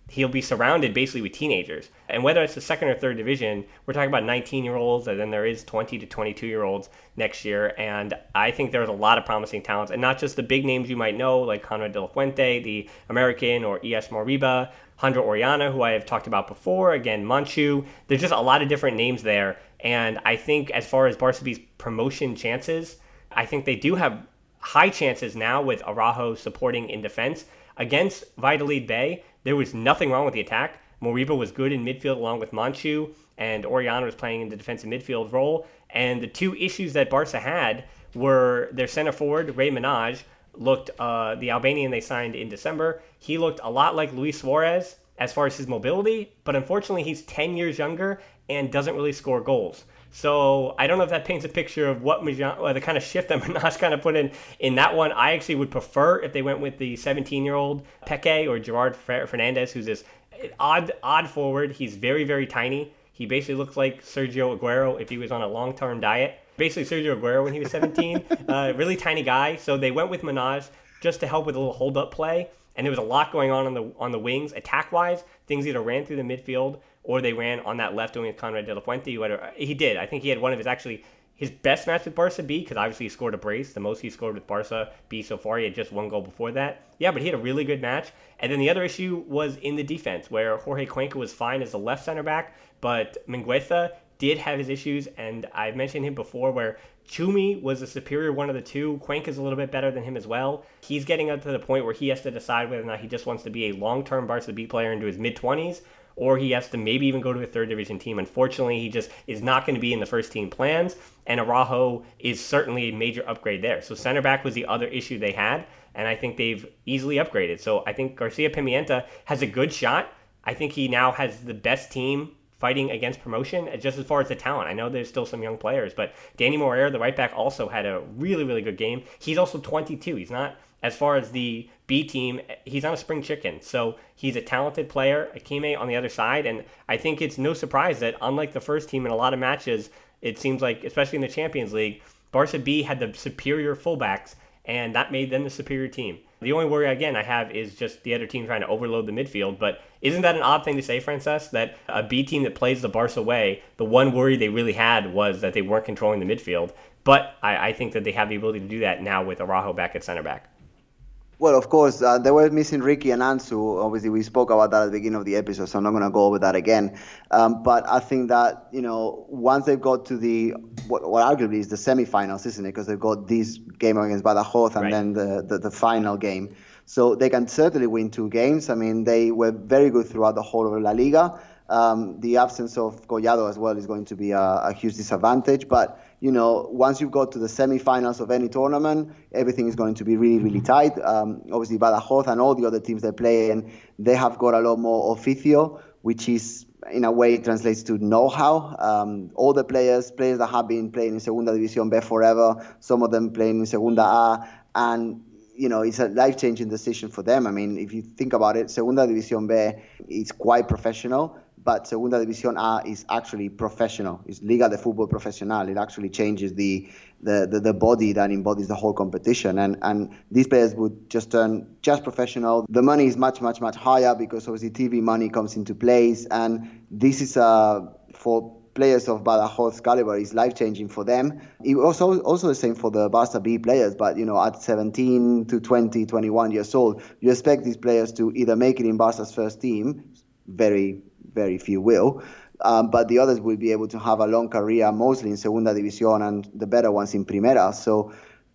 he'll be surrounded basically with teenagers. And whether it's the second or third division, we're talking about nineteen-year-olds, and then there is twenty to twenty-two-year-olds next year. And I think there's a lot of promising talents, and not just the big names you might know, like Conrad de la Fuente, the American, or E S Moriba, Jandro Orellana, who I have talked about before, again, Manchu. There's just a lot of different names there. And I think as far as Barca B's promotion chances, I think they do have high chances now with Araujo supporting in defense. Against Valladolid Bay, there was nothing wrong with the attack. Moriba was good in midfield along with Manchu, and Orellana was playing in the defensive midfield role. And the two issues that Barca had were their center forward, Ray Minaj, looked, uh, the Albanian they signed in December, he looked a lot like Luis Suarez as far as his mobility, but unfortunately he's ten years younger and doesn't really score goals. So I don't know if that paints a picture of what Mijan, or the kind of shift that Minaj kind of put in in that one. I actually would prefer if they went with the seventeen-year-old Peque or Gerard Fernandez, who's this odd odd forward. He's very, very tiny. He basically looks like Sergio Aguero if he was on a long-term diet. Basically Sergio Aguero when he was seventeen. uh, really tiny guy. So they went with Minaj just to help with a little hold-up play. And there was a lot going on on the on the wings, attack-wise. Things either ran through the midfield or they ran on that left wing with Conrad de la Fuente. Who had a, he did. I think he had one of his actually his best match with Barca B, because obviously he scored a brace, the most he scored with Barca B so far. He had just one goal before that. Yeah, but he had a really good match. And then the other issue was in the defense, where Jorge Cuenca was fine as the left center back, but Mingueza did have his issues, and I've mentioned him before, where Chumi was a superior one of the two. Cuenca's a little bit better than him as well. He's getting up to the point where he has to decide whether or not he just wants to be a long-term Barca B player into his mid-twenties, or he has to maybe even go to a third division team. Unfortunately, he just is not going to be in the first team plans, and Araujo is certainly a major upgrade there. So center back was the other issue they had, and I think they've easily upgraded. So I think Garcia Pimienta has a good shot. I think he now has the best team fighting against promotion, just as far as the talent. I know there's still some young players, but Danny Moreira, the right back, also had a really, really good game. He's also twenty-two. He's not, as far as the B team, he's not a spring chicken. So he's a talented player, Akime on the other side, and I think it's no surprise that unlike the first team in a lot of matches, it seems like, especially in the Champions League, Barca B had the superior fullbacks, and that made them the superior team. The only worry, again, I have is just the other team trying to overload the midfield. But isn't that an odd thing to say, Frances, that a B team that plays the Barca way, the one worry they really had was that they weren't controlling the midfield. But I, I think that they have the ability to do that now with Araujo back at center back. Well, of course, uh, they were missing Ricky and Ansu. Obviously, we spoke about that at the beginning of the episode, so I'm not going to go over that again. Um, but I think that, you know, once they've got to the, what, what arguably is the semifinals, isn't it? Because they've got this game against Badajoz and right. then the, the, the final game. So they can certainly win two games. I mean, they were very good throughout the whole of La Liga. Um, the absence of Collado as well is going to be a, a huge disadvantage. But, you know, once you go to the semi-finals of any tournament, everything is going to be really, really tight. Um, obviously, Badajoz and all the other teams they play, and they have got a lot more oficio, which is, in a way, translates to know-how. Um, all the players, players that have been playing in Segunda División B forever, some of them playing in Segunda A, and you know, it's a life-changing decision for them. I mean, if you think about it, Segunda División B is quite professional, but Segunda División A is actually professional. It's Liga de Fútbol Profesional. It actually changes the the, the, the body that embodies the whole competition. And, and these players would just turn just professional. The money is much, much, much higher because obviously T V money comes into place. And this is uh, for players of Badajoz caliber is life-changing for them. It was also, also the same for the Barca B players, but, you know, at seventeen to twenty, twenty-one years old, you expect these players to either make it in Barca's first team, very, very few will, um, but the others will be able to have a long career, mostly in Segunda División and the better ones in Primera. So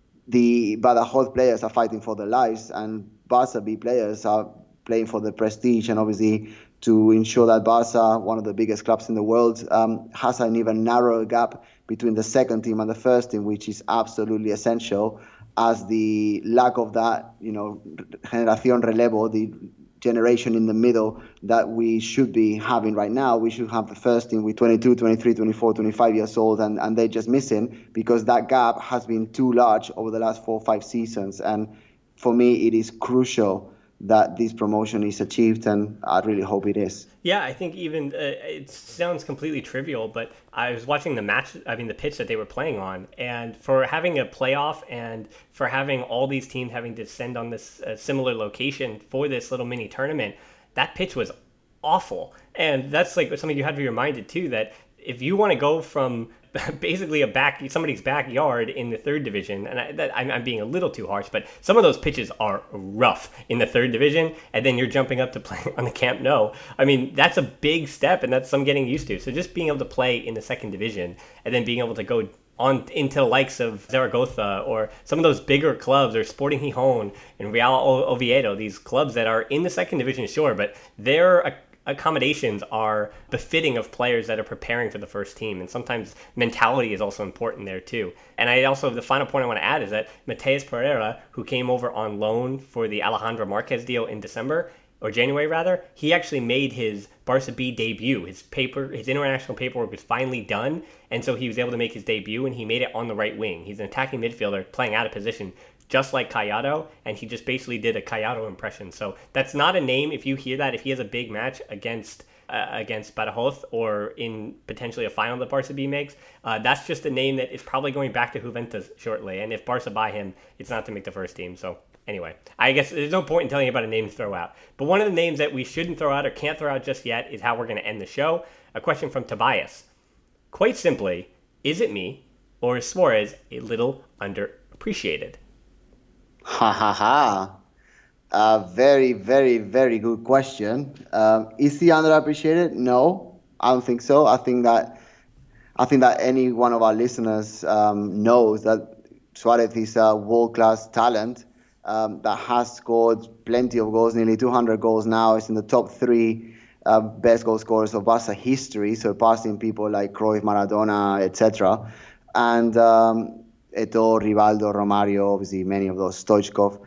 the Badajoz players are fighting for their lives, and Barca B players are playing for the prestige and obviously to ensure that Barca, one of the biggest clubs in the world, um, has an even narrower gap between the second team and the first team, which is absolutely essential, as the lack of that, you know, generación relevo, the generation in the middle that we should be having right now. We should have the first team with twenty-two, twenty-three, twenty-four, twenty-five years old, and, and they're just missing because that gap has been too large over the last four or five seasons. And for me, it is crucial that this promotion is achieved, and I really hope it is. Yeah, I think even uh, it sounds completely trivial, but I was watching the match, I mean the pitch that they were playing on, and for having a playoff and for having all these teams having to descend on this uh, similar location for this little mini tournament, that pitch was awful. And that's like something you have to be reminded too, that if you want to go from basically a back somebody's backyard in the third division, and I, that, I'm, I'm being a little too harsh, but some of those pitches are rough in the third division, and then you're jumping up to play on the Camp Nou. I mean, that's a big step, and that's some getting used to. So just being able to play in the second division, and then being able to go on into the likes of Zaragoza or some of those bigger clubs, or Sporting Gijón and Real Oviedo, these clubs that are in the second division, sure, but they're accommodations are befitting of players that are preparing for the first team. And sometimes mentality is also important there too. And I also, the final point I want to add is that Mateus Pereira, who came over on loan for the Alejandro Marquez deal in December, or January rather, he actually made his Barca B debut. His paper, his international paperwork was finally done, and so he was able to make his debut, and he made it on the right wing. He's an attacking midfielder playing out of position, just like Callado, and he just basically did a Callado impression. So that's not a name. If you hear that, if he has a big match against uh, against Badajoz, or in potentially a final that Barca B makes, uh, that's just a name that is probably going back to Juventus shortly. And if Barca buy him, it's not to make the first team. So anyway, I guess there's no point in telling you about a name to throw out. But one of the names that we shouldn't throw out or can't throw out just yet is how we're going to end the show. A question from Tobias. Quite simply, is it me, or is Suarez a little underappreciated? Ha ha ha. Uh, very, very, very good question. Um, is he underappreciated? No, I don't think so. I think that I think that any one of our listeners um, knows that Suarez is a world-class talent um, that has scored plenty of goals, nearly two hundred goals now. It's in the top three uh, best goal scorers of Barca history, surpassing people like Cruyff, Maradona, et cetera. And um, Eto'o, Rivaldo, Romario, obviously many of those, Stoichkov.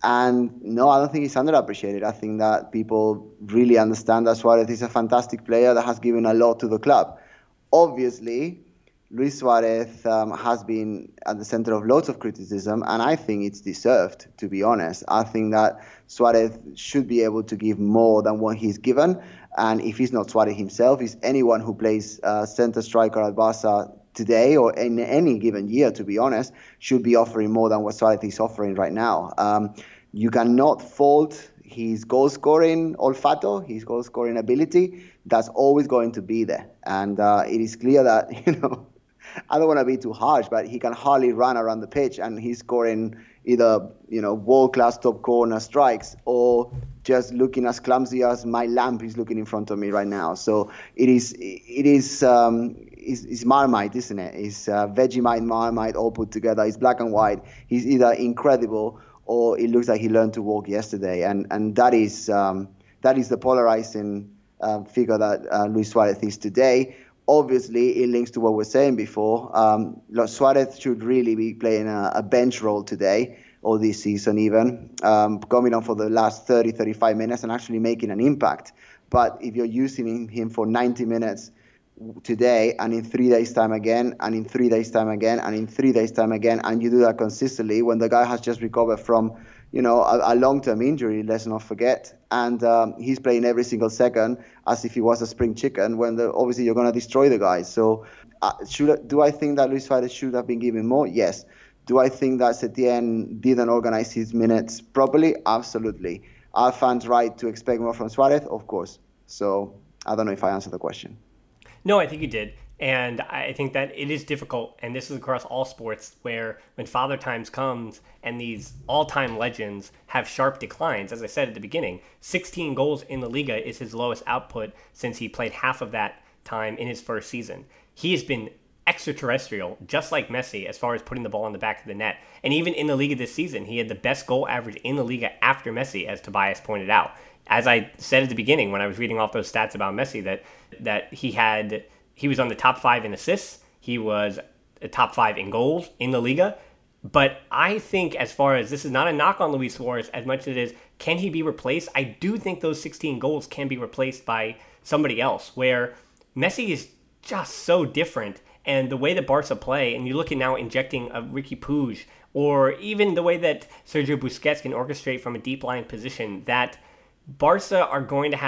And no, I don't think he's underappreciated. I think that people really understand that Suarez is a fantastic player that has given a lot to the club. Obviously, Luis Suarez um, has been at the center of lots of criticism, and I think it's deserved, to be honest. I think that Suarez should be able to give more than what he's given. And if he's not Suarez himself, he's anyone who plays uh, center striker at Barca today, or in any given year, to be honest, should be offering more than what Suarez is offering right now. Um, you cannot fault his goal-scoring olfato, his goal-scoring ability. That's always going to be there. And uh, it is clear that, you know, I don't want to be too harsh, but he can hardly run around the pitch, and he's scoring either, you know, world-class top corner strikes, or just looking as clumsy as my lamp is looking in front of me right now. So it is, it is, um, it's, it's Marmite, isn't it? It's uh, Vegemite, Marmite, all put together. It's black and white. He's either incredible, or it looks like he learned to walk yesterday, and and that is um, that is the polarizing uh, figure that uh, Luis Suarez is today. Obviously, it links to what we were saying before. Um, Suarez should really be playing a, a bench role today, or this season even, um, coming on for the last thirty, thirty-five minutes and actually making an impact. But if you're using him for ninety minutes today, and in three days' time again, and in three days' time again, and in three days' time again, and you do that consistently when the guy has just recovered from, you know, a, a long-term injury, let's not forget, and um, he's playing every single second as if he was a spring chicken, when the, obviously you're going to destroy the guy. So uh, should do I think that Luis Suarez should have been given more? Yes. Do I think that Setien didn't organize his minutes properly? Absolutely. Are fans right to expect more from Suarez? Of course. So I don't know if I answered the question. No, I think you did. And I think that it is difficult, and this is across all sports, where when Father Times comes and these all-time legends have sharp declines, as I said at the beginning, sixteen goals in the Liga is his lowest output since he played half of that time in his first season. He has been extraterrestrial, just like Messi, as far as putting the ball in the back of the net. And even in the Liga this season, he had the best goal average in the Liga after Messi, as Tobias pointed out. As I said at the beginning when I was reading off those stats about Messi, that that he had he was on the top five in assists, he was a top five in goals in the Liga. But I think, as far as, this is not a knock on Luis Suarez as much as it is, can he be replaced? I do think those sixteen goals can be replaced by somebody else, where Messi is just so different. And the way that Barca play, and you look at now injecting a Ricky Puig, or even the way that Sergio Busquets can orchestrate from a deep line position, that Barca are going to have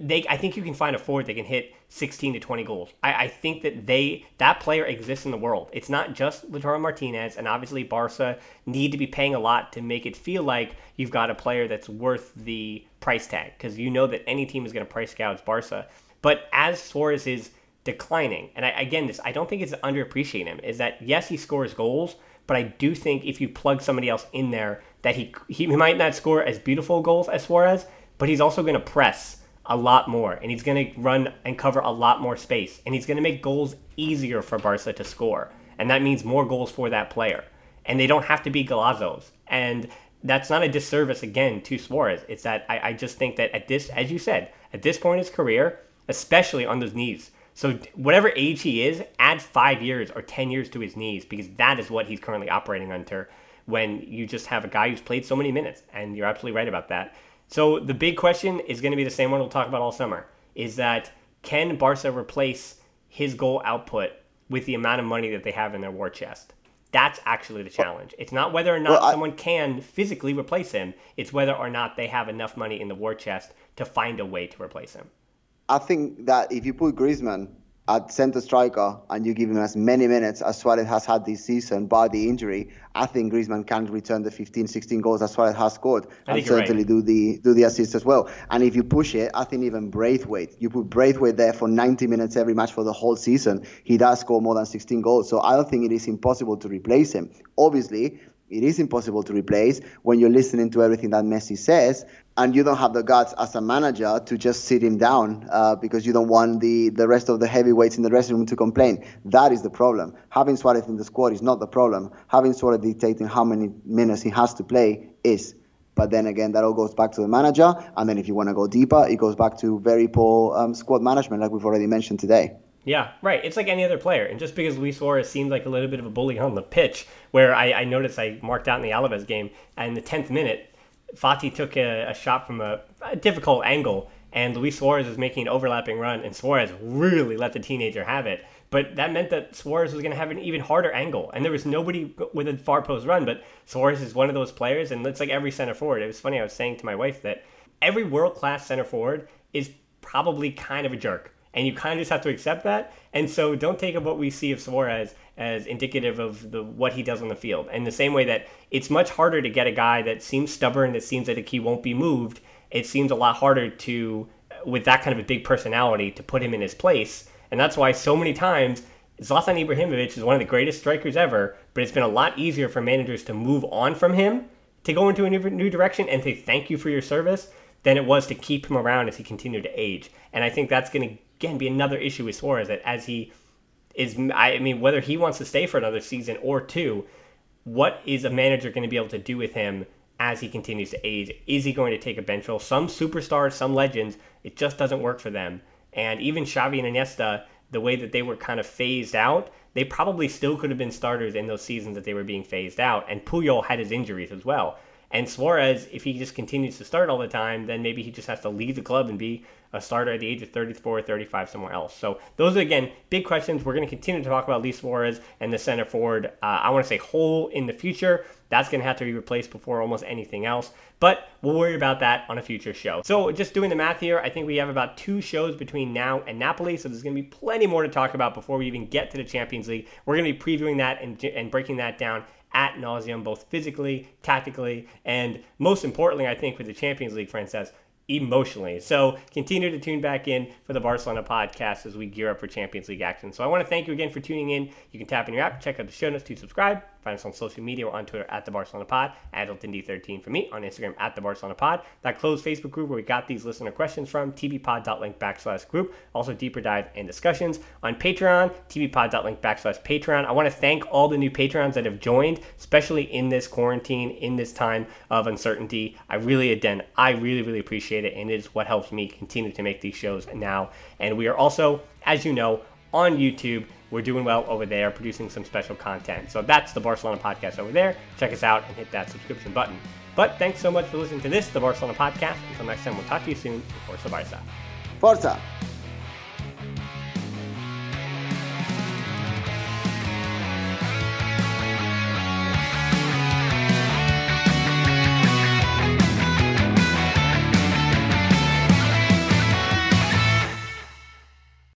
they, I think you can find a forward that can hit sixteen to twenty goals. I, I think that they that player exists in the world. It's not just Lautaro Martinez, and obviously Barca need to be paying a lot to make it feel like you've got a player that's worth the price tag, because you know that any team is going to price gouge Barca. But as Suarez is declining, and I, again, this I don't think it's underappreciating him, is that yes, he scores goals, but I do think if you plug somebody else in there, that he he might not score as beautiful goals as Suarez, but he's also going to press a lot more, and he's going to run and cover a lot more space, and he's going to make goals easier for Barca to score, and that means more goals for that player, and they don't have to be Golazos, and that's not a disservice, again, to Suarez. It's that I, I just think that at this, as you said, at this point in his career, especially on those knees, so whatever age he is, add five years or ten years to his knees, because that is what he's currently operating under when you just have a guy who's played so many minutes, and you're absolutely right about that. So the big question is going to be the same one we'll talk about all summer, is that can Barca replace his goal output with the amount of money that they have in their war chest? That's actually the challenge. It's not whether or not well, I, someone can physically replace him. It's whether or not they have enough money in the war chest to find a way to replace him. I think that if you put Griezmann at center striker and you give him as many minutes as Suarez has had this season by the injury, I think Griezmann can return the fifteen, sixteen goals that Suarez has scored and certainly right. do the do the assists as well. And if you push it, I think even Braithwaite, you put Braithwaite there for ninety minutes every match for the whole season, he does score more than sixteen goals. So I don't think it is impossible to replace him. Obviously, it is impossible to replace when you're listening to everything that Messi says, and you don't have the guts as a manager to just sit him down uh, because you don't want the, the rest of the heavyweights in the dressing room to complain. That is the problem. Having Suarez in the squad is not the problem. Having Suarez dictating how many minutes he has to play is. But then again, that all goes back to the manager. And then if you want to go deeper, it goes back to very poor um, squad management, like we've already mentioned today. Yeah, right. It's like any other player. And just because Luis Suarez seemed like a little bit of a bully on the pitch, where I, I noticed I marked out in the Alaves game, and in the tenth minute, Fati took a, a shot from a, a difficult angle, and Luis Suarez was making an overlapping run, and Suarez really let the teenager have it. But that meant that Suarez was going to have an even harder angle, and there was nobody with a far post run, but Suarez is one of those players, and it's like every center forward. It was funny, I was saying to my wife that every world-class center forward is probably kind of a jerk. And you kind of just have to accept that. And so don't take what we see of Suarez as indicative of the what he does on the field. In the same way that it's much harder to get a guy that seems stubborn, that seems like he won't be moved. It seems a lot harder to, with that kind of a big personality, to put him in his place. And that's why so many times Zlatan Ibrahimovic is one of the greatest strikers ever, but it's been a lot easier for managers to move on from him, to go into a new, new direction and say thank you for your service, than it was to keep him around as he continued to age. And I think that's going to, again, be another issue with Suarez, that as he is, I mean, whether he wants to stay for another season or two, what is a manager going to be able to do with him as he continues to age? Is he going to take a bench role? Some superstars, some legends, it just doesn't work for them. And even Xavi and Iniesta, the way that they were kind of phased out, they probably still could have been starters in those seasons that they were being phased out. And Puyol had his injuries as well. And Suarez, if he just continues to start all the time, then maybe he just has to leave the club and be a starter at the age of thirty-four or thirty-five somewhere else. So those are, again, big questions. We're going to continue to talk about Luis Suarez and the center forward, uh, I want to say hole in the future. That's going to have to be replaced before almost anything else. But we'll worry about that on a future show. So just doing the math here, I think we have about two shows between now and Napoli. So there's going to be plenty more to talk about before we even get to the Champions League. We're going to be previewing that and, and breaking that down ad nauseum, both physically, tactically, and most importantly, I think, with the Champions League, Frances, emotionally. So continue to tune back in for the Barcelona podcast as we gear up for Champions League action. So I want to thank you again for tuning in. You can tap in your app, check out the show notes to subscribe. Find us on social media. We're on Twitter at the Barcelona Pod, at Hilton D thirteen for me, on Instagram at the Barcelona Pod. That closed Facebook group where we got these listener questions from, tvpod.link backslash group. Also deeper dive and discussions on Patreon, tvpod.link backslash Patreon. I want to thank all the new Patreons that have joined, especially in this quarantine, in this time of uncertainty. I really, again, I really, really appreciate it, and it is what helps me continue to make these shows now. And we are also, as you know, on YouTube. We're doing well over there, producing some special content. So that's the Barcelona Podcast over there. Check us out and hit that subscription button. But thanks so much for listening to this, the Barcelona Podcast. Until next time, we'll talk to you soon. Forza Barça. Forza!